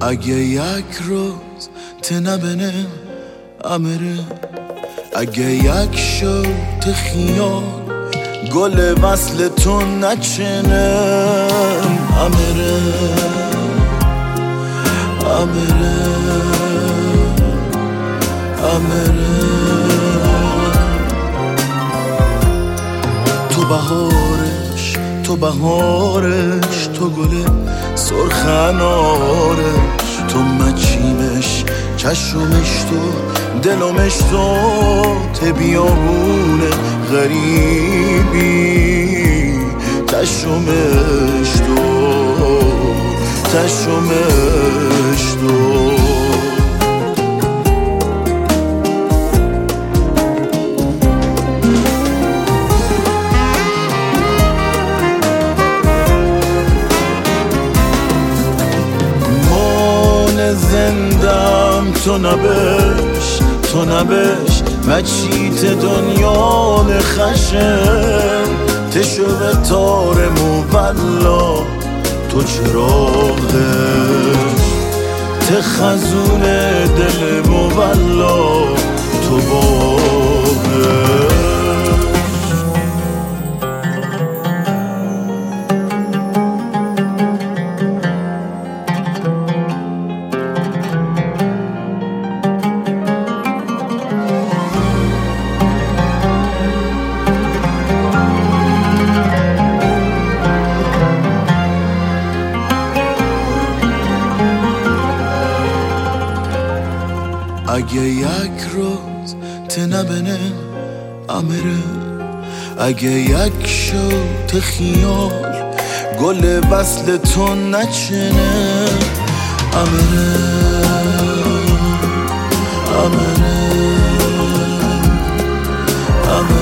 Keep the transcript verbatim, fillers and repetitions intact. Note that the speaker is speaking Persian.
اگه یک روز تنبنه امره، اگه یک شوت خیال گل وصل تو نچنم امره امره امره. تو بهارش تو بهارش تو گل سرخنارش، تو مچیمش چشمش تو دلمش تو ته بیابونه غریبی، چشمش تو چشمش تو. زندم تو نبش تو نبش مچیت دنیا نخشم، تشو به تار مولا تو چراغش، تخزون دل مولا تو باغش. اگه یک روز تنبنه امره، اگه یک شوت خیال گل وصل تو نچنه امره امره امره.